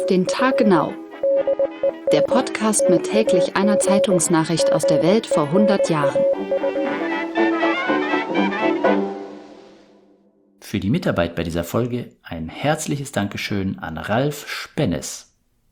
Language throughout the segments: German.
den Tag genau. Der Podcast mit täglich einer Zeitungsnachricht aus der Welt vor 100 Jahren. Für die Mitarbeit bei dieser Folge ein herzliches Dankeschön an Ralf Spennes.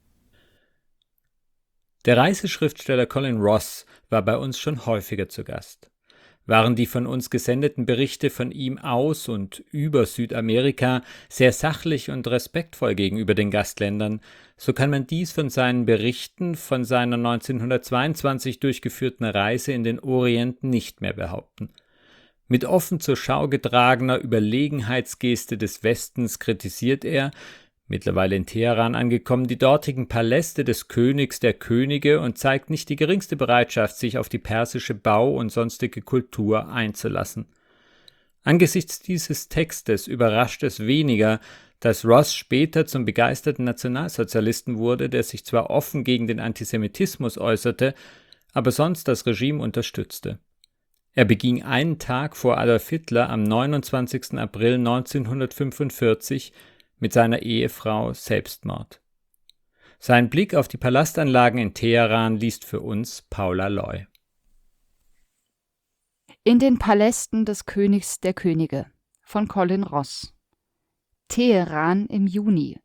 Der Reiseschriftsteller Colin Ross war bei uns schon häufiger zu Gast. Waren die von uns gesendeten Berichte von ihm aus und über Südamerika sehr sachlich und respektvoll gegenüber den Gastländern, so kann man dies von seinen Berichten von seiner 1922 durchgeführten Reise in den Orient nicht mehr behaupten. Mit offen zur Schau getragener Überlegenheitsgeste des Westens kritisiert er, mittlerweile in Teheran angekommen, die dortigen Paläste des Königs der Könige und zeigt nicht die geringste Bereitschaft, sich auf die persische Bau- und sonstige Kultur einzulassen. Angesichts dieses Textes überrascht es weniger, dass Ross später zum begeisterten Nationalsozialisten wurde, der sich zwar offen gegen den Antisemitismus äußerte, aber sonst das Regime unterstützte. Er beging einen Tag vor Adolf Hitler am 29. April 1945 mit seiner Ehefrau Selbstmord. Sein Blick auf die Palastanlagen in Teheran liest für uns Paula Loy. In den Palästen des Königs der Könige von Colin Ross. Teheran im Juni.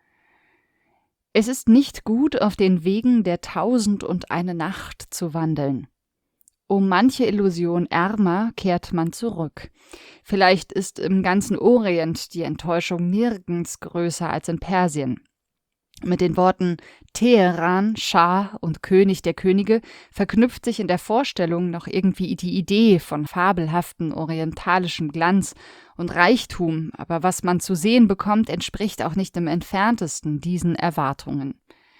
Es ist nicht gut, auf den Wegen der 1001 Nacht zu wandeln. Um manche Illusion ärmer kehrt man zurück. Vielleicht ist im ganzen Orient die Enttäuschung nirgends größer als in Persien. Mit den Worten Teheran, Schah und König der Könige verknüpft sich in der Vorstellung noch irgendwie die Idee von fabelhaften orientalischem Glanz und Reichtum, aber was man zu sehen bekommt, entspricht auch nicht im Entferntesten diesen Erwartungen.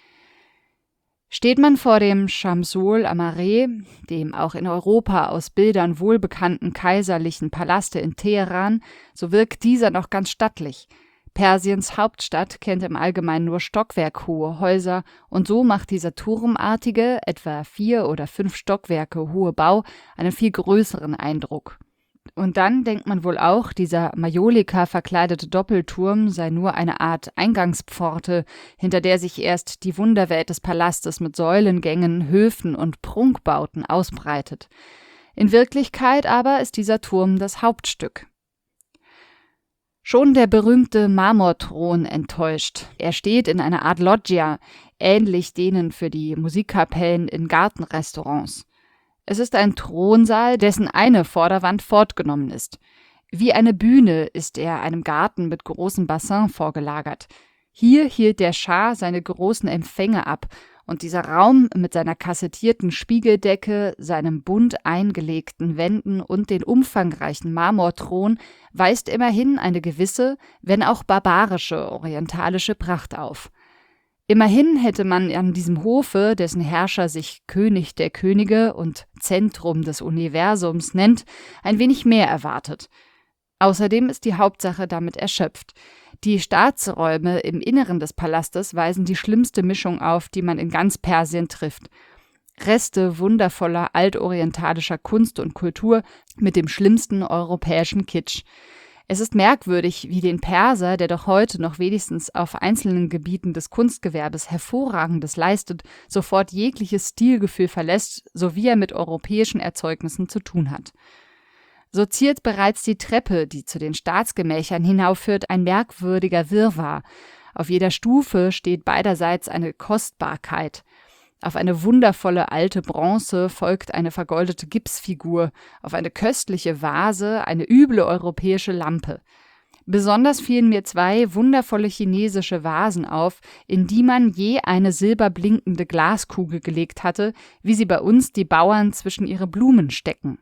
Steht man vor dem Shamsul Amareh, dem auch in Europa aus Bildern wohlbekannten kaiserlichen Palaste in Teheran, so wirkt dieser noch ganz stattlich. Persiens Hauptstadt kennt im Allgemeinen nur stockwerkhohe Häuser und so macht dieser turmartige, etwa 4 oder 5 Stockwerke hohe Bau einen viel größeren Eindruck. Und dann denkt man wohl auch, dieser Majolika verkleidete Doppelturm sei nur eine Art Eingangspforte, hinter der sich erst die Wunderwelt des Palastes mit Säulengängen, Höfen und Prunkbauten ausbreitet. In Wirklichkeit aber ist dieser Turm das Hauptstück. Schon der berühmte Marmorthron enttäuscht. Er steht in einer Art Loggia, ähnlich denen für die Musikkapellen in Gartenrestaurants. Es ist ein Thronsaal, dessen eine Vorderwand fortgenommen ist. Wie eine Bühne ist er einem Garten mit großem Bassin vorgelagert. Hier hielt der Schah seine großen Empfänge ab, und dieser Raum mit seiner kassettierten Spiegeldecke, seinem bunt eingelegten Wänden und den umfangreichen Marmorthron weist immerhin eine gewisse, wenn auch barbarische orientalische Pracht auf. Immerhin hätte man an diesem Hofe, dessen Herrscher sich König der Könige und Zentrum des Universums nennt, ein wenig mehr erwartet. Außerdem ist die Hauptsache damit erschöpft. Die Staatsräume im Inneren des Palastes weisen die schlimmste Mischung auf, die man in ganz Persien trifft. Reste wundervoller altorientalischer Kunst und Kultur mit dem schlimmsten europäischen Kitsch. Es ist merkwürdig, wie den Perser, der doch heute noch wenigstens auf einzelnen Gebieten des Kunstgewerbes Hervorragendes leistet, sofort jegliches Stilgefühl verlässt, so wie er mit europäischen Erzeugnissen zu tun hat. So ziert bereits die Treppe, die zu den Staatsgemächern hinaufführt, ein merkwürdiger Wirrwarr. Auf jeder Stufe steht beiderseits eine Kostbarkeit. Auf eine wundervolle alte Bronze folgt eine vergoldete Gipsfigur, auf eine köstliche Vase eine üble europäische Lampe. Besonders fielen mir 2 wundervolle chinesische Vasen auf, in die man je eine silberblinkende Glaskugel gelegt hatte, wie sie bei uns die Bauern zwischen ihre Blumen stecken.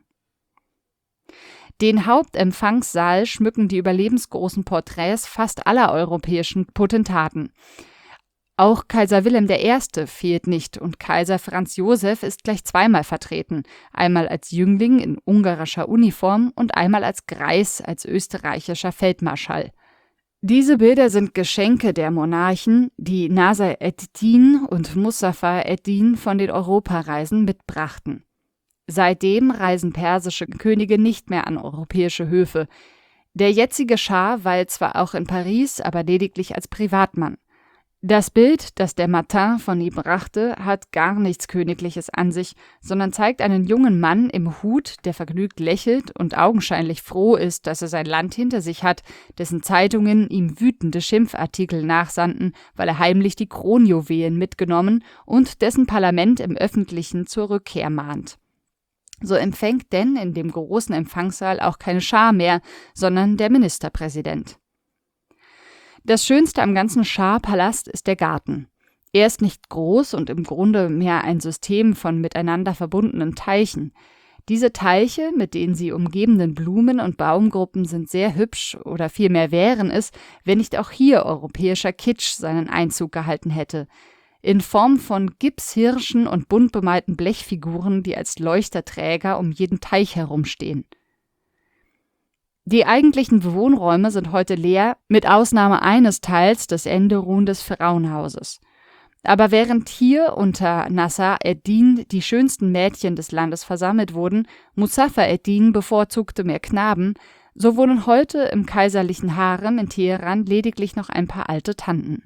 Den Hauptempfangssaal schmücken die überlebensgroßen Porträts fast aller europäischen Potentaten. Auch Kaiser Wilhelm I. fehlt nicht und Kaiser Franz Josef ist gleich zweimal vertreten, einmal als Jüngling in ungarischer Uniform und einmal als Greis, als österreichischer Feldmarschall. Diese Bilder sind Geschenke der Monarchen, die Nasser ed-Din und Mustafa ed-Din von den Europareisen mitbrachten. Seitdem reisen persische Könige nicht mehr an europäische Höfe. Der jetzige Schah weilt zwar auch in Paris, aber lediglich als Privatmann. Das Bild, das der Matin von ihm brachte, hat gar nichts Königliches an sich, sondern zeigt einen jungen Mann im Hut, der vergnügt lächelt und augenscheinlich froh ist, dass er sein Land hinter sich hat, dessen Zeitungen ihm wütende Schimpfartikel nachsandten, weil er heimlich die Kronjuwelen mitgenommen und dessen Parlament im Öffentlichen zur Rückkehr mahnt. So empfängt denn in dem großen Empfangssaal auch keine Schar mehr, sondern der Ministerpräsident. Das Schönste am ganzen Schah-Palast ist der Garten. Er ist nicht groß und im Grunde mehr ein System von miteinander verbundenen Teichen. Diese Teiche mit den sie umgebenden Blumen und Baumgruppen sind sehr hübsch oder vielmehr wären es, wenn nicht auch hier europäischer Kitsch seinen Einzug gehalten hätte. In Form von Gipshirschen und bunt bemalten Blechfiguren, die als Leuchterträger um jeden Teich herumstehen. Die eigentlichen Wohnräume sind heute leer, mit Ausnahme eines Teils des Enderun des Frauenhauses. Aber während hier unter Nasser ed-Din die schönsten Mädchen des Landes versammelt wurden, Muzaffar ed-Din bevorzugte mehr Knaben, so wohnen heute im kaiserlichen Harem in Teheran lediglich noch ein paar alte Tanten.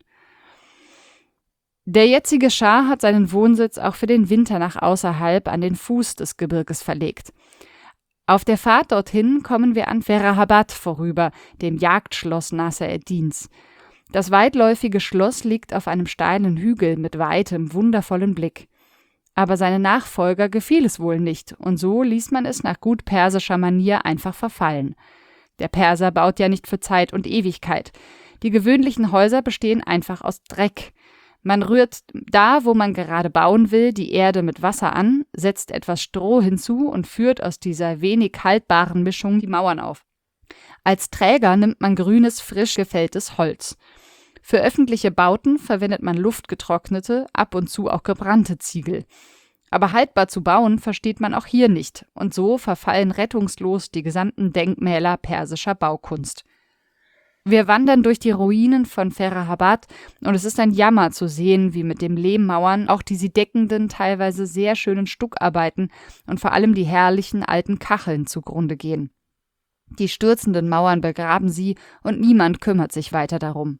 Der jetzige Schah hat seinen Wohnsitz auch für den Winter nach außerhalb an den Fuß des Gebirges verlegt. Auf der Fahrt dorthin kommen wir an Ferrahabad vorüber, dem Jagdschloss Nasser ed-Dins. Das weitläufige Schloss liegt auf einem steilen Hügel mit weitem, wundervollen Blick. Aber seine Nachfolger gefiel es wohl nicht, und so ließ man es nach gut persischer Manier einfach verfallen. Der Perser baut ja nicht für Zeit und Ewigkeit. Die gewöhnlichen Häuser bestehen einfach aus Dreck. Man rührt da, wo man gerade bauen will, die Erde mit Wasser an, setzt etwas Stroh hinzu und führt aus dieser wenig haltbaren Mischung die Mauern auf. Als Träger nimmt man grünes, frisch gefälltes Holz. Für öffentliche Bauten verwendet man luftgetrocknete, ab und zu auch gebrannte Ziegel. Aber haltbar zu bauen versteht man auch hier nicht, und so verfallen rettungslos die gesamten Denkmäler persischer Baukunst. Wir wandern durch die Ruinen von Ferrahabad und es ist ein Jammer zu sehen, wie mit den Lehmmauern auch die sie deckenden, teilweise sehr schönen Stuckarbeiten und vor allem die herrlichen alten Kacheln zugrunde gehen. Die stürzenden Mauern begraben sie und niemand kümmert sich weiter darum.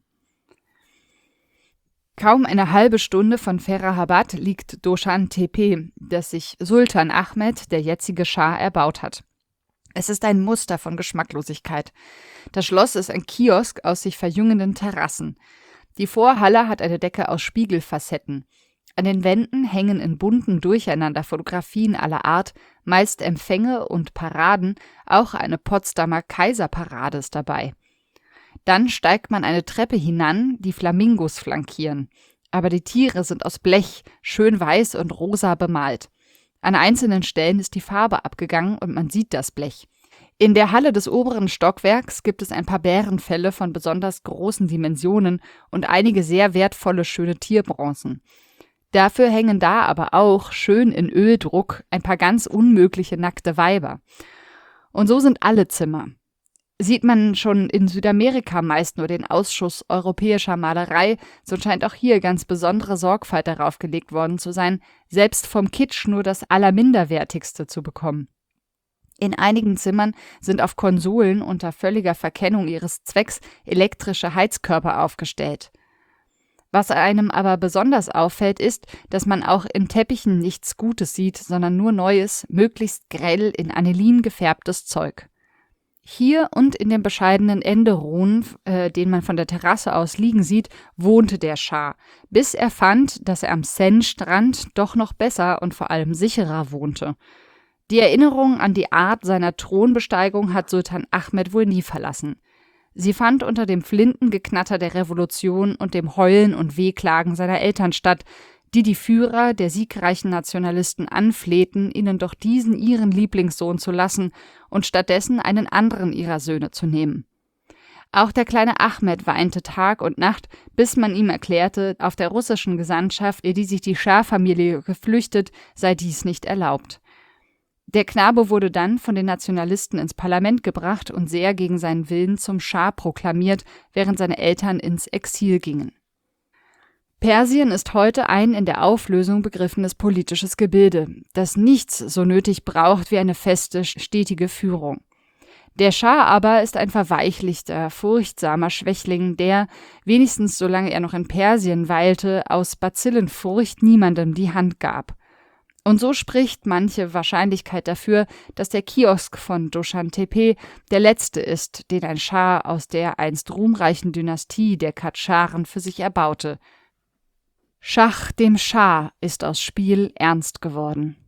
Kaum eine halbe Stunde von Ferrahabad liegt Doshan Tepe, das sich Sultan Ahmed, der jetzige Schah, erbaut hat. Es ist ein Muster von Geschmacklosigkeit. Das Schloss ist ein Kiosk aus sich verjüngenden Terrassen. Die Vorhalle hat eine Decke aus Spiegelfacetten. An den Wänden hängen in bunten Durcheinander Fotografien aller Art, meist Empfänge und Paraden, auch eine Potsdamer Kaiserparade ist dabei. Dann steigt man eine Treppe hinan, die Flamingos flankieren. Aber die Tiere sind aus Blech, schön weiß und rosa bemalt. An einzelnen Stellen ist die Farbe abgegangen und man sieht das Blech. In der Halle des oberen Stockwerks gibt es ein paar Bärenfelle von besonders großen Dimensionen und einige sehr wertvolle schöne Tierbronzen. Dafür hängen da aber auch, schön in Öldruck, ein paar ganz unmögliche nackte Weiber. Und so sind alle Zimmer. Sieht man schon in Südamerika meist nur den Ausschuss europäischer Malerei, so scheint auch hier ganz besondere Sorgfalt darauf gelegt worden zu sein, selbst vom Kitsch nur das Allerminderwertigste zu bekommen. In einigen Zimmern sind auf Konsolen unter völliger Verkennung ihres Zwecks elektrische Heizkörper aufgestellt. Was einem aber besonders auffällt, ist, dass man auch in Teppichen nichts Gutes sieht, sondern nur neues, möglichst grell in Anilin gefärbtes Zeug. Hier und in dem bescheidenen Enderun, den man von der Terrasse aus liegen sieht, wohnte der Schah, bis er fand, dass er am Seine-Strand doch noch besser und vor allem sicherer wohnte. Die Erinnerung an die Art seiner Thronbesteigung hat Sultan Ahmed wohl nie verlassen. Sie fand unter dem Flintengeknatter der Revolution und dem Heulen und Wehklagen seiner Eltern statt, die Führer der siegreichen Nationalisten anflehten, ihnen doch diesen ihren Lieblingssohn zu lassen und stattdessen einen anderen ihrer Söhne zu nehmen. Auch der kleine Ahmed weinte Tag und Nacht, bis man ihm erklärte, auf der russischen Gesandtschaft, in die sich die Schah-Familie geflüchtet, sei dies nicht erlaubt. Der Knabe wurde dann von den Nationalisten ins Parlament gebracht und sehr gegen seinen Willen zum Schah proklamiert, während seine Eltern ins Exil gingen. Persien ist heute ein in der Auflösung begriffenes politisches Gebilde, das nichts so nötig braucht wie eine feste, stetige Führung. Der Schah aber ist ein verweichlichter, furchtsamer Schwächling, der, wenigstens solange er noch in Persien weilte, aus Bazillenfurcht niemandem die Hand gab. Und so spricht manche Wahrscheinlichkeit dafür, dass der Kiosk von Dushan-Tepe der letzte ist, den ein Schah aus der einst ruhmreichen Dynastie der Kadscharen für sich erbaute. Schach dem Schah ist aus Spiel ernst geworden.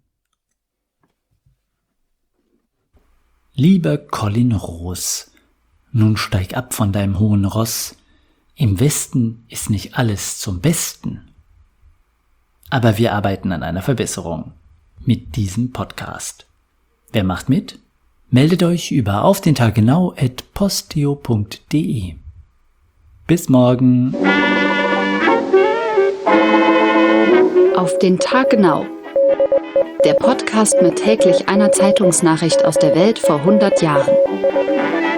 Lieber Colin Roos, nun steig ab von deinem hohen Ross. Im Westen ist nicht alles zum Besten. Aber wir arbeiten an einer Verbesserung mit diesem Podcast. Wer macht mit? Meldet euch über aufdentaggenau@posteo.de. Bis morgen. Auf den Tag genau. Der Podcast mit täglich einer Zeitungsnachricht aus der Welt vor 100 Jahren.